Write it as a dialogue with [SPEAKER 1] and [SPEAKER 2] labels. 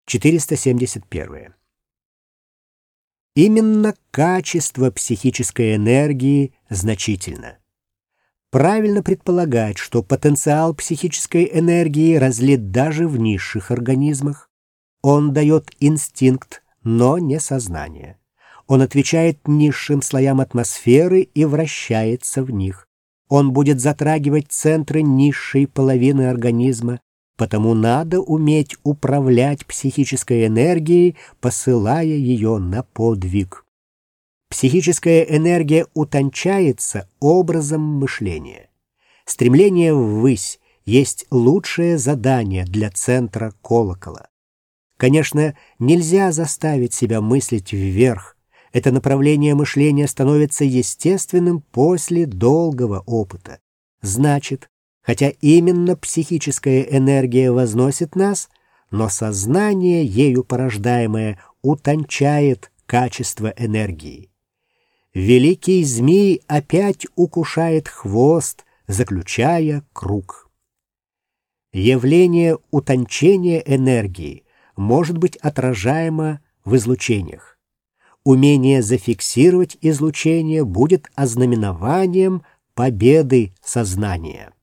[SPEAKER 1] 471. Именно качество психической энергии значительно. Правильно предполагать, что потенциал психической энергии разлит даже в низших организмах. Он дает инстинкт, но не сознание. Он отвечает низшим слоям атмосферы и вращается в них. Он будет затрагивать центры низшей половины организма, потому надо уметь управлять психической энергией, посылая ее на подвиг. Психическая энергия утончается образом мышления. Стремление ввысь есть лучшее задание для центра колокола. Конечно, нельзя заставить себя мыслить вверх. Это направление мышления становится естественным после долгого опыта. Значит, хотя именно психическая энергия возносит нас, но сознание, ею порождаемое, утончает качество энергии. Великий змей опять укушает хвост, заключая круг. Явление утончения энергии может быть отражаемо в излучениях. Умение зафиксировать излучение будет ознаменованием победы сознания.